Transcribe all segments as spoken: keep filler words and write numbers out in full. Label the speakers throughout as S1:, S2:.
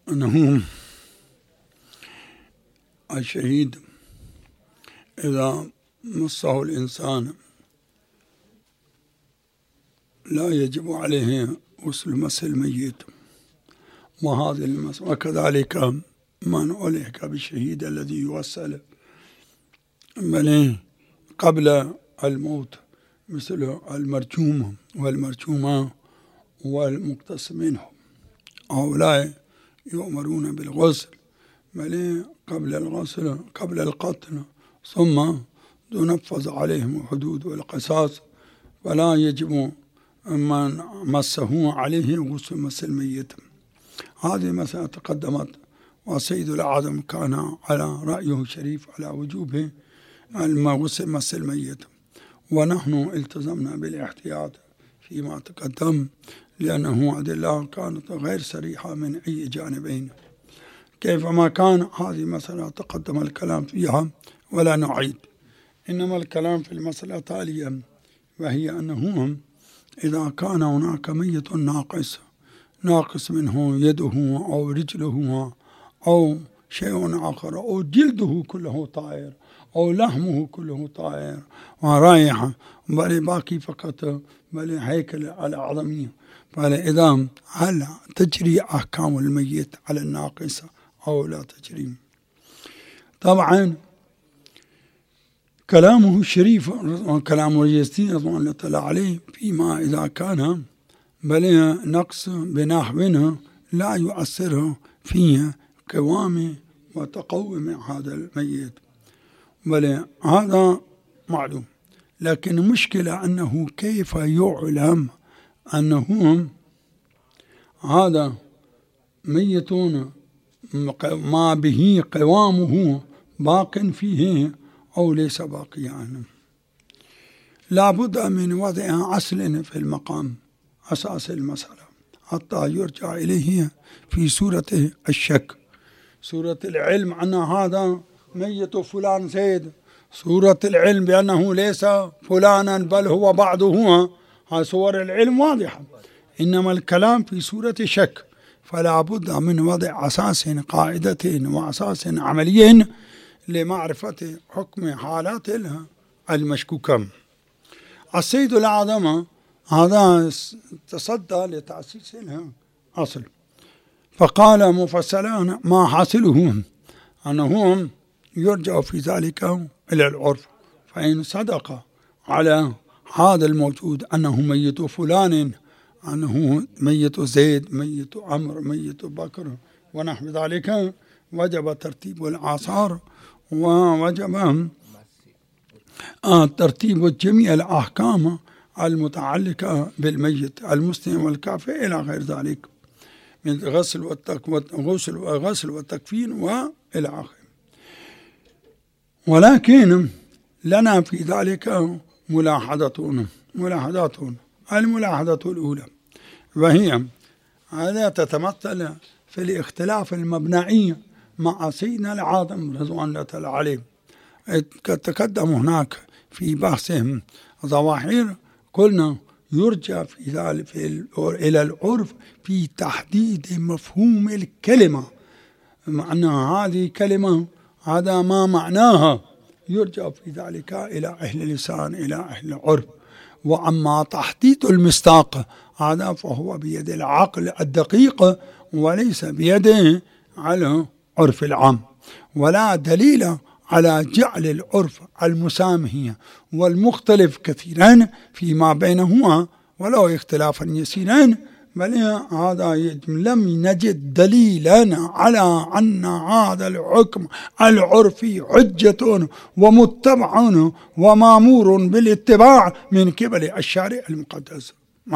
S1: أنه الشهيد إذا مصه الإنسان لا يجب عليه غسل مس الميت، وهذه المس وكذلك من ألحق بالشهيد الذي يغسل بل قبل الموت مثل المرجوم والمرجومة والمقتص منهم، هؤلاء يؤمرون بالغسل بل قبل الغسل قبل القتل، ثم تنفذ عليهم الحدود والقصاص، فلا يجب من مسه عليه غسل مس الميت. هذه مسألة تقدمت، وسيد الأعظم كان على رأيه الشريف على وجوبه غسل مس الميت، ونحن التزمنا بالاحتياط فيما تقدم لأنه أدلة كانت غير صريحة من أي جانبين. كيفما كان هذه مسألة تقدم الكلام فيها ولا نعيد، إنما الكلام في المسألة التالية، وهي أنه إذا كان هناك ميت ناقص ناقص منه يده أو رجله أو شيء آخر أو جلده كله طائر أو لحمه كله طائر ورائحة بل باقي فقط بل هيكل الأعظمية، فإذا هل تجري أحكام الميت على الناقص أو لا تجري؟ طبعا كلامه الشريف وكلامه اليزيدي رضوان الله تعالى عليه فيما إذا كان بل نقص بنحو لا يؤثر فيه قوام وتقوم هذا الميت، بل هذا معلوم. لكن المشكلة أنه كيف يعلم أنه هذا ميت ما به قوامه باق فيه أو ليس باقيا؟ لا بد من وضع أصل في المقام أساس المسألة حتى يرجع إليه في سورة الشك، سورة العلم أن هذا ميت فلان زيد، سورة العلم بأنه ليس فلانا بل هو بعضه، هذه سور العلم واضحة. إنما الكلام في سورة الشك، فلا بد من وضع أساس قاعدة وأساس عملي لمعرفة حكم حالات المشكوكة. السيد الأعظم هذا تصدى لتأسيس الأصل، فقال مفصلا ما حاصله أنهم يرجع في ذلك إلى العرف، فإن صدق على هذا الموجود أنه ميت فلان، أنه ميت زيد، ميت عمرو، ميت بكر ونحو ذلك، وجب ترتيب الآثار ووجب ترتيب جميع الأحكام المتعلقة بالميت المسلم والكافر إلى غير ذلك من غسل والغسل وغسل والتكفين وإلى آخره. ولكن لنا في ذلك ملاحظة ملاحظات. الملاحظة الأولى وهي هذا تتمثل في الاختلاف المبنائي مع سيدنا الأعظم رضوان الله تعالى عليه. تقدم هناك في بحثهم ظواهر قلنا يرجع في ذلك في إلى العرف في تحديد مفهوم الكلمة، مع أن هذه كلمة هذا ما معناها، يرجع في ذلك إلى أهل اللسان إلى أهل العرف. وأما تحديد المصداق هذا فهو بيد العقل الدقيق وليس بيده على عرف العام، ولا دليل على جعل العرف المسامح والمختلف كثيرا فيما بينهما ولو اختلافا يسيرا، بل هذا لم نجد دليلا على أن هذا الحكم العرفي حجة ومتبع ومامور بالاتباع من قبل الشارع المقدس،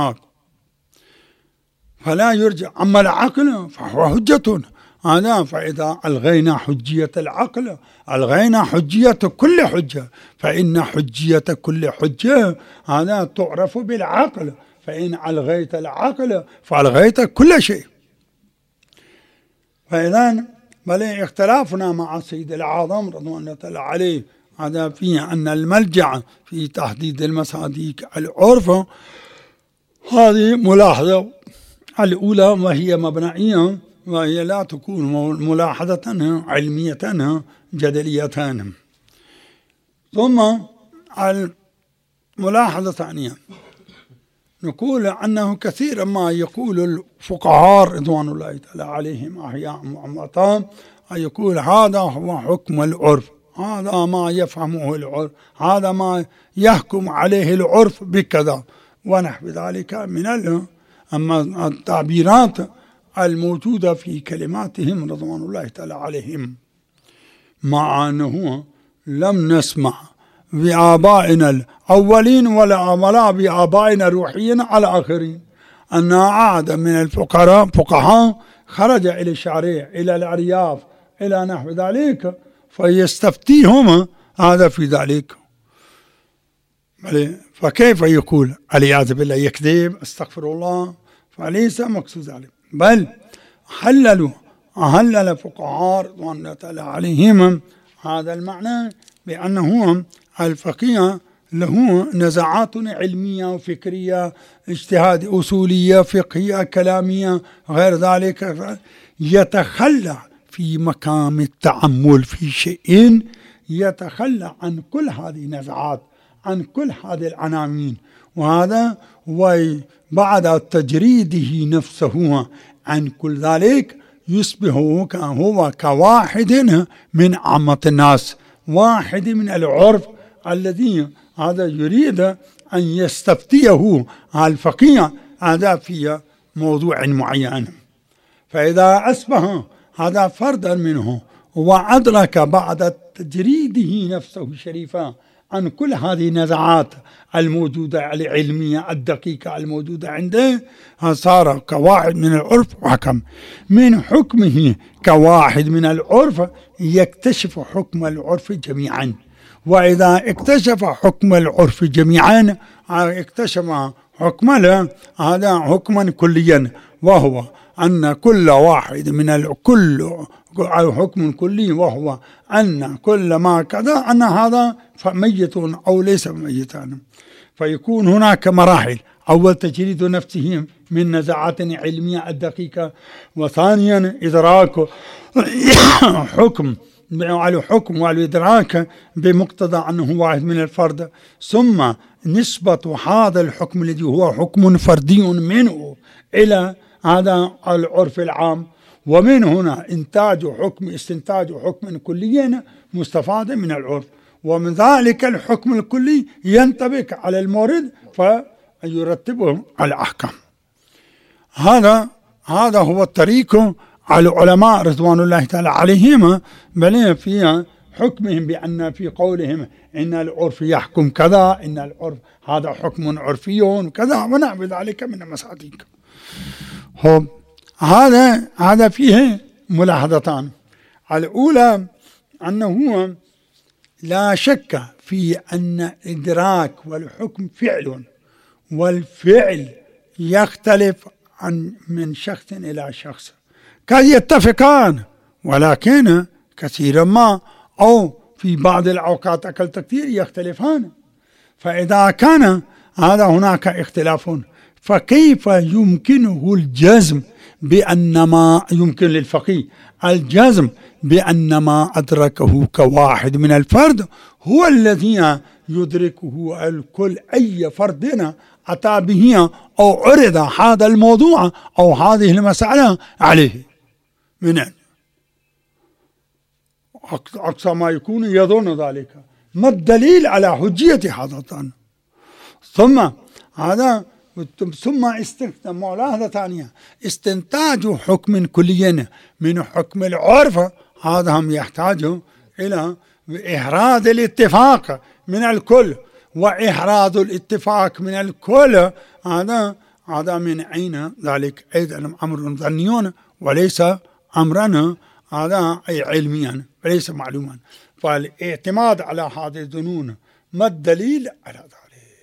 S1: فلا يرجع. أما العقل فهو حجة هذا، فإذا ألغينا حجية العقل ألغينا حجية كل حجة، فإن حجية كل حجة هذا تعرف بالعقل، فإن ألغيت العقل فألغيت كل شيء. فإذا بل اختلافنا مع سيد الأعظم رضوان الله تعالى عليه هذا فيه أن الملجأ في تحديد المصاديق العرف. هذه ملاحظة الأولى وهي مبنائية، وهي لا تكون ملاحظة علمية جدلية. ثم الملاحظة الثانية نقول أنه كثيرا ما يقول الفقهاء رضوان الله تعالى عليهم أحياء وأموات يقول هذا هو حكم العرف، هذا ما يفهمه العرف، هذا ما يحكم عليه العرف بكذا ونحو ذلك من أما التعبيرات الموجودة في كلماتهم رضوان الله تعالى عليهم، مع أنه لم نسمع بآبائنا الأولين ولا ولا بآبائنا الروحيين على آخرين أن عاد من الفقراء فقهاء خرج إلى الشعرية إلى الأرياف إلى نحو ذلك فيستفتيهم هذا في ذلك. فكيف يقول العياذ بالله يكذب استغفر الله؟ فليس مقصود ذلك، بل حللوا حلل الفقهاء رضوان الله تعالى عليهم هذا المعنى بأنه الفقيه له نزعات علمية وفكرية اجتهاد أصولية فقهية كلامية غير ذلك، يتخلى في مقام التأمل في شيء يتخلى عن كل هذه النزعات عن كل هذه العناوين، وهذا وبعد تجريده نفسه عن كل ذلك يصبح هو كواحد من عامة الناس، واحد من العرف الذي هذا يريد أن يستفتيه الفقيه هذا في موضوع معين. فإذا أصبح هذا فردا منه وأدرك بعد تجريده نفسه شريفا عن كل هذه النزعات الموجودة العلمية الدقيقة الموجودة عنده، صار كواحد من العرف وحكم. من حكمه كواحد من العرف يكتشف حكم العرف جميعا، وإذا اكتشف حكم العرف جميعا اكتشف حكم له هذا حكما كليا، وهو أن كل واحد من الكل حكم كلي، وهو أن كل ما كذا أن هذا ميت أو ليس ميتا. فيكون هناك مراحل: أول تجريد نفسه من نزعات علمية الدقيقة، وثانيا إدراك حكم على حكم والإدراك بمقتضى أنه واحد من الفرد، ثم نسبة هذا الحكم الذي هو حكم فردي منه إلى هذا العرف العام، ومن هنا إنتاج حكم استنتاج حكم كلي مستفاد من العرف، ومن ذلك الحكم الكلي ينطبق على المورد فيرتبه على الأحكام. هذا هذا هو الطريق على العلماء رضوان الله تعالى عليهم، بل في حكمهم بأن في قولهم إن العرف يحكم كذا، إن العرف هذا حكم عرفي وكذا ونحو ذلك من المصادق. هذا هذا فيه ملاحظتان. الأولى أنه لا شك في أن الإدراك والحكم فعل، والفعل يختلف عن من شخص إلى شخص، قد يتفقان ولكن كثيرا ما أو في بعض الأوقات أقل كثير يختلفان. فإذا كان هذا هناك اختلاف، فكيف يمكنه الجزم بأن ما يمكن للفقيه الجزم بأن ما أدركه كواحد من الفرد هو الذي يدركه الكل، أي فرد أتى به أو عرض هذا الموضوع أو هذه المسألة عليه؟ من أقصى ما يكون يظن ذلك. ما الدليل على حجية هذا الظن؟ ثم هذا ثم استخدام ملاحظة ثانية: استنتاج حكم كلي من حكم العرف، هذا هم يحتاج إلى إحراز الاتفاق من الكل، وإحراز الاتفاق من الكل هذا هذا من أين ذلك؟ أيضا أمر ظني وليس أمرا هذا أي علميا وليس معلوما. فالاعتماد على هذه الظنون ما الدليل على ذلك؟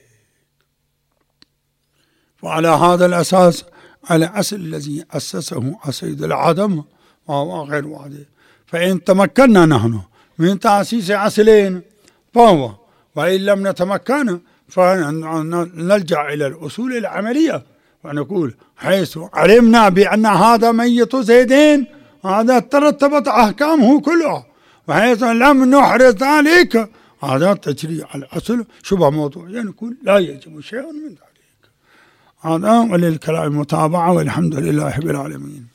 S1: وعلى هذا الأساس الأصل الذي أسسه السيد العدم وهو غير واضح. فإن تمكنا نحن من تأسيس أصلين فهو، وإن لم نتمكن فنلجأ إلى الأصول العملية، فنقول حيث علمنا بأن هذا ميت زيدين هذا ترتبت أحكامه كلها، وحيث لم نحرز ذلك هذا تجري على الأصل شبه موضوع، يعني نقول لا يجب شيء من ذلك. هذا وللكلام المتابعة والحمد لله رب العالمين.